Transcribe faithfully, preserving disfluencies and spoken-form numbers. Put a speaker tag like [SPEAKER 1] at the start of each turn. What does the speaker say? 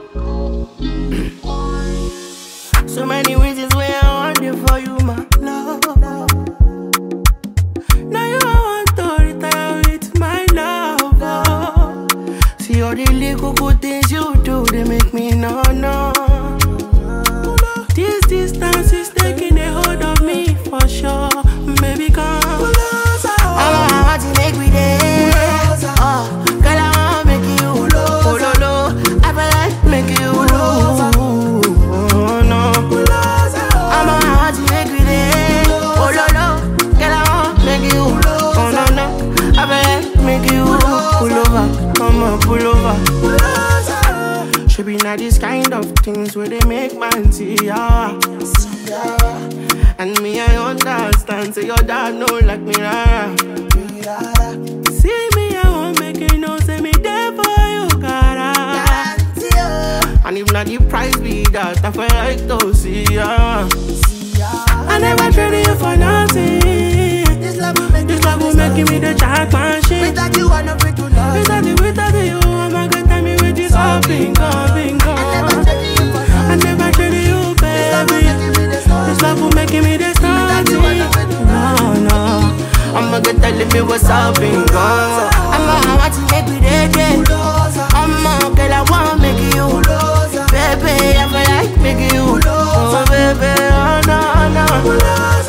[SPEAKER 1] So many reasons why I want it for you, my love. Now you want to retire with my love. Oh. See all the little good things you do, they make me no no. This distance is taking a hold of me for sure. Baby, come. I want to make me there. Oh, girl, I want to make you. Oh, no, no. I feel like make you. Oh, no. I want to make me there. Oh, no, no. Girl, I want to make you. Oh, no, no. I feel like make you. Pull over. Come on, pull over. Should be not this kind of things where they make man see ya. And me, I understand. Say your dad know like me, rara. See me, I won't make it no. Say me there for you, cara. And if not the price be that, I feel like to see ya. I never traded you for nothing. This love will make, this love will make me the jackpot shit. Without you, I'm not free to love. Without you, without you, I'm not gonna tell me with this all bingo, bingo. I never traded you, baby. This love will make me the starting. No, no. I'm not gonna tell me what's up, bingo. I'm a want to make me dead. I'm a girl, I wanna make you. Baby, I feel like make you. Oh, baby, oh, no, no.